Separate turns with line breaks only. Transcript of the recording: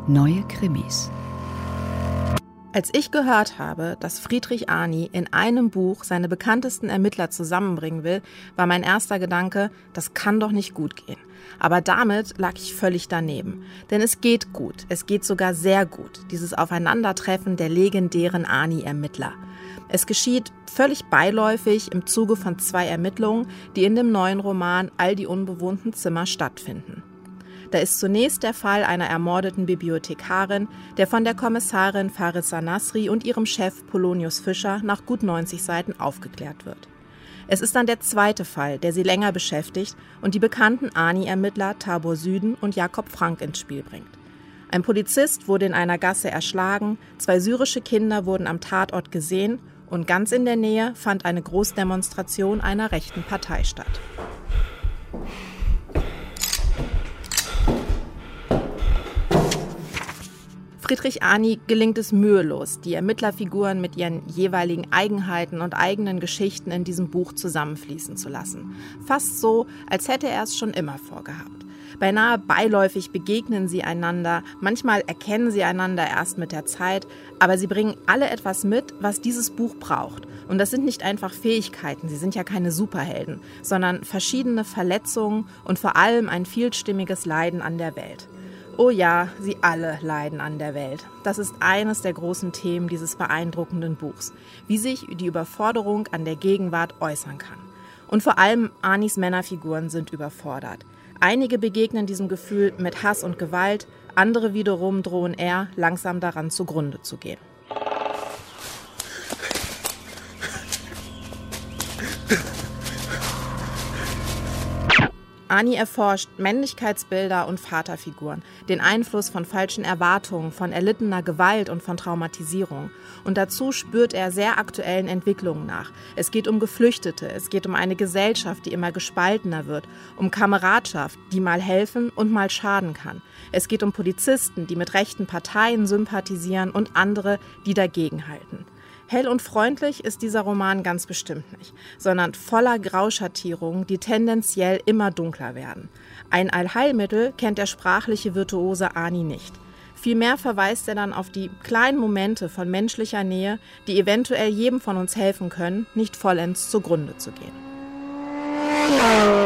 Neue Krimis.
Als ich gehört habe, dass Friedrich Arni in einem Buch seine bekanntesten Ermittler zusammenbringen will, war mein erster Gedanke, das kann doch nicht gut gehen. Aber damit lag ich völlig daneben. Denn es geht gut, es geht sogar sehr gut, dieses Aufeinandertreffen der legendären Arni-Ermittler. Es geschieht völlig beiläufig im Zuge von 2 Ermittlungen, die in dem neuen Roman All die unbewohnten Zimmer stattfinden. Da ist zunächst der Fall einer ermordeten Bibliothekarin, der von der Kommissarin Farissa Nasri und ihrem Chef Polonius Fischer nach gut 90 Seiten aufgeklärt wird. Es ist dann der zweite Fall, der sie länger beschäftigt und die bekannten Arni-Ermittler Tabor Süden und Jakob Frank ins Spiel bringt. Ein Polizist wurde in einer Gasse erschlagen, 2 syrische Kinder wurden am Tatort gesehen und ganz in der Nähe fand eine Großdemonstration einer rechten Partei statt. Friedrich Arni gelingt es mühelos, die Ermittlerfiguren mit ihren jeweiligen Eigenheiten und eigenen Geschichten in diesem Buch zusammenfließen zu lassen. Fast so, als hätte er es schon immer vorgehabt. Beinahe beiläufig begegnen sie einander, manchmal erkennen sie einander erst mit der Zeit, aber sie bringen alle etwas mit, was dieses Buch braucht. Und das sind nicht einfach Fähigkeiten, sie sind ja keine Superhelden, sondern verschiedene Verletzungen und vor allem ein vielstimmiges Leiden an der Welt. Oh ja, sie alle leiden an der Welt. Das ist eines der großen Themen dieses beeindruckenden Buchs, wie sich die Überforderung an der Gegenwart äußern kann. Und vor allem Arnis Männerfiguren sind überfordert. Einige begegnen diesem Gefühl mit Hass und Gewalt, andere wiederum drohen eher, langsam daran zugrunde zu gehen. Arni erforscht Männlichkeitsbilder und Vaterfiguren, den Einfluss von falschen Erwartungen, von erlittener Gewalt und von Traumatisierung. Und dazu spürt er sehr aktuellen Entwicklungen nach. Es geht um Geflüchtete, es geht um eine Gesellschaft, die immer gespaltener wird, um Kameradschaft, die mal helfen und mal schaden kann. Es geht um Polizisten, die mit rechten Parteien sympathisieren und andere, die dagegenhalten. Hell und freundlich ist dieser Roman ganz bestimmt nicht, sondern voller Grauschattierungen, die tendenziell immer dunkler werden. Ein Allheilmittel kennt der sprachliche Virtuose Arni nicht. Vielmehr verweist er dann auf die kleinen Momente von menschlicher Nähe, die eventuell jedem von uns helfen können, nicht vollends zugrunde zu gehen.